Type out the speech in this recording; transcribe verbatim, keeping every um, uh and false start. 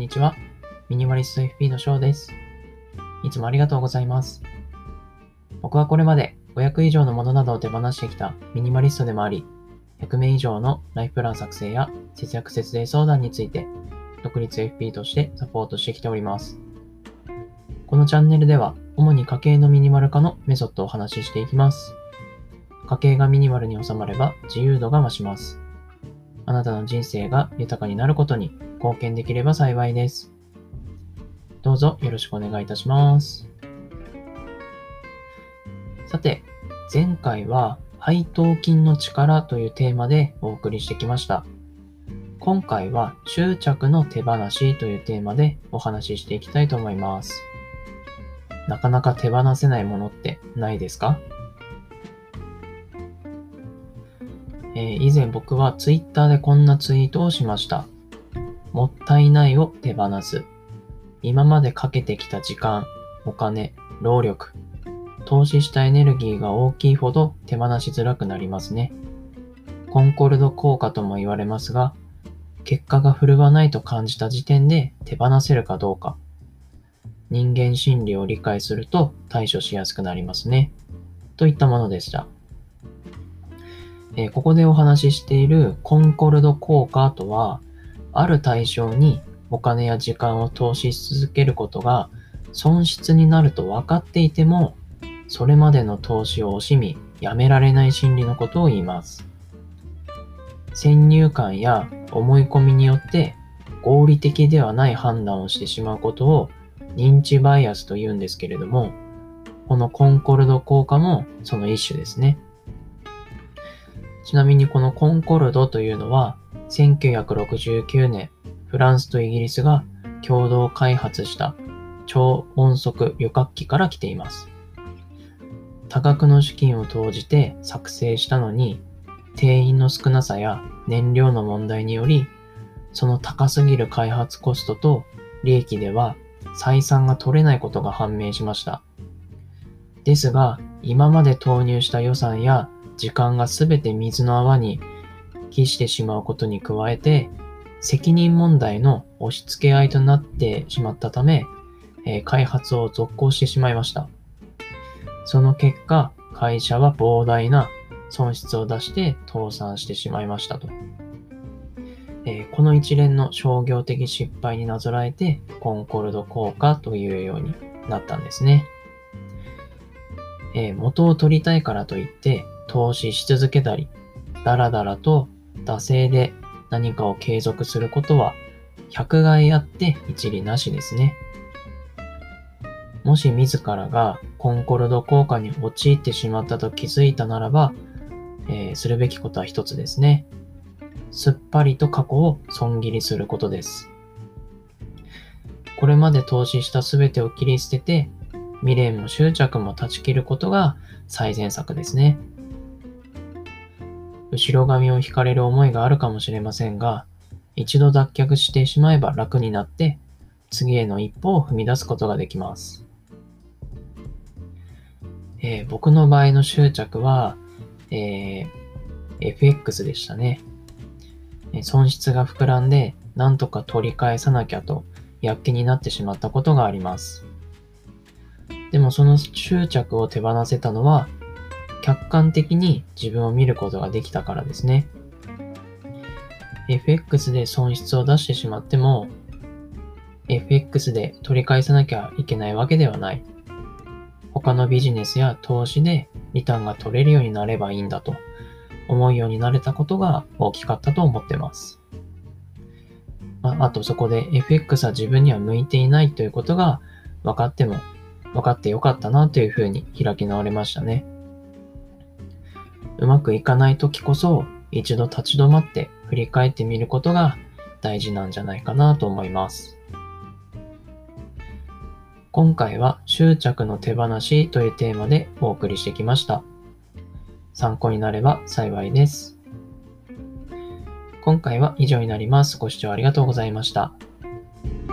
にちは。ミニマリスト エフピー の翔です。いつもありがとうございます。僕はこれまでごひゃく以上のものなどを手放してきたミニマリストでもあり、ひゃくめい以上のライフプラン作成や節約節税相談について独立 エフピー としてサポートしてきております。このチャンネルでは主に家計のミニマル化のメソッドをお話ししていきます。家計がミニマルに収まれば自由度が増します。あなたの人生が豊かになることに貢献できれば幸いです。どうぞよろしくお願いいたします。さて、前回は配当金の力というテーマでお送りしてきました。今回は執着の手放しというテーマでお話ししていきたいと思います。なかなか手放せないものってないですか？えー、以前僕はツイッターでこんなツイートをしました。もったいないを手放す。今までかけてきた時間、お金、労力、投資したエネルギーが大きいほど手放しづらくなりますね。コンコルド効果とも言われますが、結果が振るわないと感じた時点で手放せるかどうか。人間心理を理解すると対処しやすくなりますね。といったものでした。えー、ここでお話ししているコンコルド効果とは、ある対象にお金や時間を投資し続けることが損失になると分かっていても、それまでの投資を惜しみ、やめられない心理のことを言います。先入観や思い込みによって合理的ではない判断をしてしまうことを認知バイアスと言うんですけれども、このコンコルド効果もその一種ですね。ちなみにこのコンコルドというのはせんきゅうひゃくろくじゅうきゅうねん、フランスとイギリスが共同開発した超音速旅客機から来ています。多額の資金を投じて作成したのに、定員の少なさや燃料の問題により、その高すぎる開発コストと利益では採算が取れないことが判明しました。ですが、今まで投入した予算や時間がすべて水の泡に帰してしまうことに加えて、責任問題の押し付け合いとなってしまったため、えー、開発を続行してしまいました。その結果、会社は膨大な損失を出して倒産してしまいましたと。えー、この一連の商業的失敗になぞらえて、コンコルド効果というようになったんですね。えー、元を取りたいからといって投資し続けたり、だらだらと惰性で何かを継続することは百害あって一利なしですね。もし自らがコンコルド効果に陥ってしまったと気づいたならば、えー、するべきことは一つですね。すっぱりと過去を損切りすることです。これまで投資したすべてを切り捨てて、未練も執着も断ち切ることが最善策ですね。後ろ髪を引かれる思いがあるかもしれませんが、一度脱却してしまえば楽になって、次への一歩を踏み出すことができます。えー、僕の場合の執着は、えー、エフエックス でしたね。損失が膨らんで、なんとか取り返さなきゃと、やっけになってしまったことがあります。でもその執着を手放せたのは、客観的に自分を見ることができたからですね。エフエックス で損失を出してしまっても、エフエックス で取り返さなきゃいけないわけではない。他のビジネスや投資でリターンが取れるようになればいいんだと思うようになれたことが大きかったと思ってます。まあ、あとそこで エフエックス は自分には向いていないということが分かっても分かってよかったなというふうに開き直れましたね。うまくいかないときこそ一度立ち止まって振り返ってみることが大事なんじゃないかなと思います。今回は執着の手放しというテーマでお送りしてきました。参考になれば幸いです。今回は以上になります。ご視聴ありがとうございました。